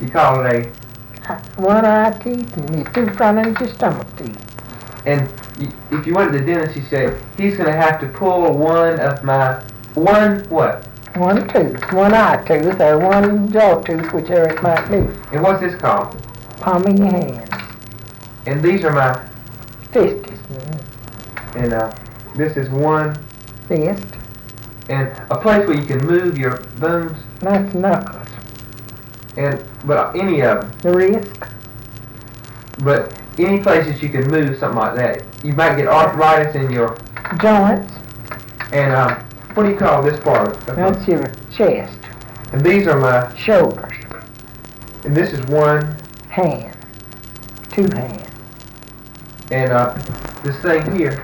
You call it one eye teeth and your two front and your stomach teeth. and if you went to the dentist, you said, he's going to have to pull one what? One tooth, one eye tooth, or one jaw tooth, whichever it might be. And what's this called? Palm of your hand. And these are my, Fisties. and this is one, Fist. and a place where you can move your bones, That's knuckles. but any of them. The wrist. But any places you can move something like that. You might get arthritis in your, Joints. and what do you call this part? That's your chest. And these are my, Shoulders. and this is one, Hand. Two hands. and this thing here,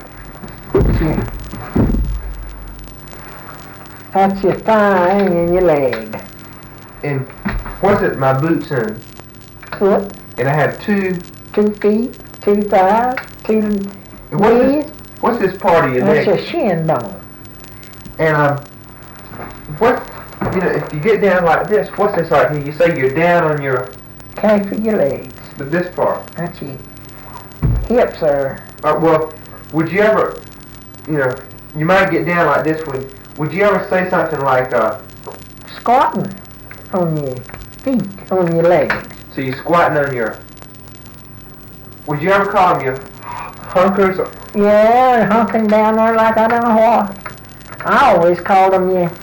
That's your thigh and your leg. and what's it, my boots in? Foot. And I have two, 2 feet. 2 thighs. 2 and knees. what's this part of your That's neck? your shin bone. And if you get down like this, what's this like here? You say you're down on your, Calf of your legs. but this part. That's your hips are. Well, would you ever, you might get down like this one. Would you ever say something like, Squatting on your feet, on your legs. so you're squatting on your, would you ever call them your hunkers? Yeah, hunking down there like I don't know what. I always called them your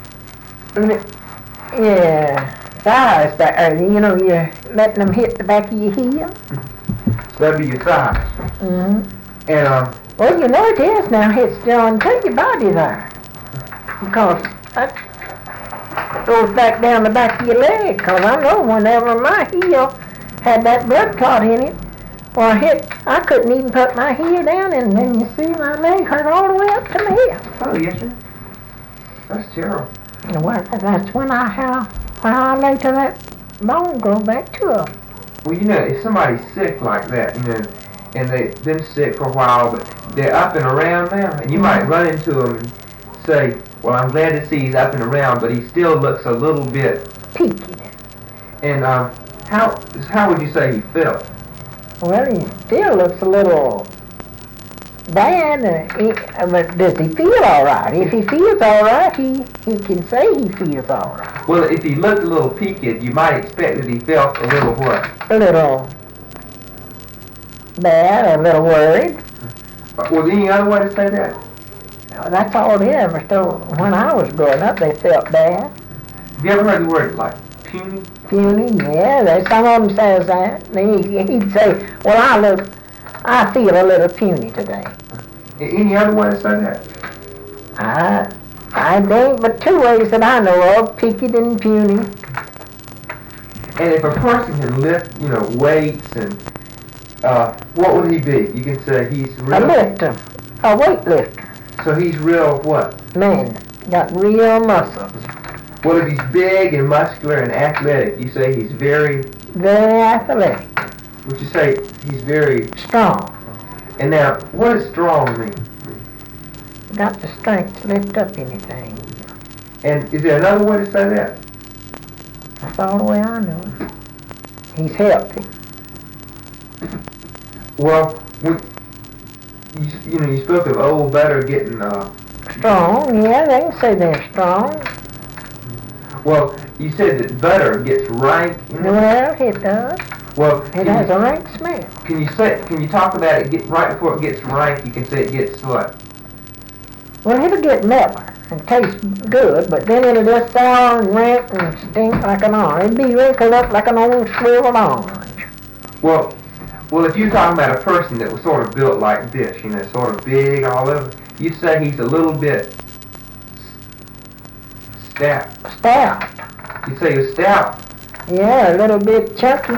thighs back there. You're letting them hit the back of your heel. So that'd be your thighs. Mm-hmm. And, Well, it is now. It's down to your body there. Because that goes back down the back of your leg. Because I know whenever my heel had that blood clot in it, well, I couldn't even put my heel down, and then you see my leg hurt all the way up to my hip. oh, yes, sir. That's terrible. Well, that's when I lay to that bone grow back to her. Well, if somebody's sick like that, and they've been sick for a while, but they're up and around now, and you might run into them and say, well, I'm glad to see he's up and around, but he still looks a little bit Peaky. And how would you say he felt? Well, he still looks a little bad, but does he feel all right? If he feels all right, he can say he feels all right. Well, if he looked a little peaked, you might expect that he felt a little what? A little bad, a little worried. Was any other way to say that? That's all they ever told. When I was growing up, they felt bad. Have you ever heard the word like puny? Puny, yeah. Some of them says that. He'd say, well, I feel a little puny today. Any other way to say that? I think but two ways that I know of, peaked and puny. And if a person can lift, weights and, what would he be? You can say he's real. A lifter, a weightlifter. So he's real what? Man, got real muscles. Well, if he's big and muscular and athletic, you say he's very... Very athletic. Would you say he's very... Strong. And now, what does strong mean? Got the strength to lift up anything. And is there another way to say that? That's all the way I know it. He's healthy. Well, when you spoke of old butter getting... Strong, yeah, they can say they're strong. Well, you said that butter gets rank. Well, it does. Well, It has a rank smell. Can you talk about it right before it gets rank? You can say it gets what? Well, it'll get mellow and taste good, but then it'll just sour and rank and stink like an orange. It'll be wrinkled up like an old swiveled orange. Well, if you're talking about a person that was sort of built like this, sort of big all over, you'd say he's a little bit stout. Stout. You'd say he's stout. Yeah, a little bit chunky.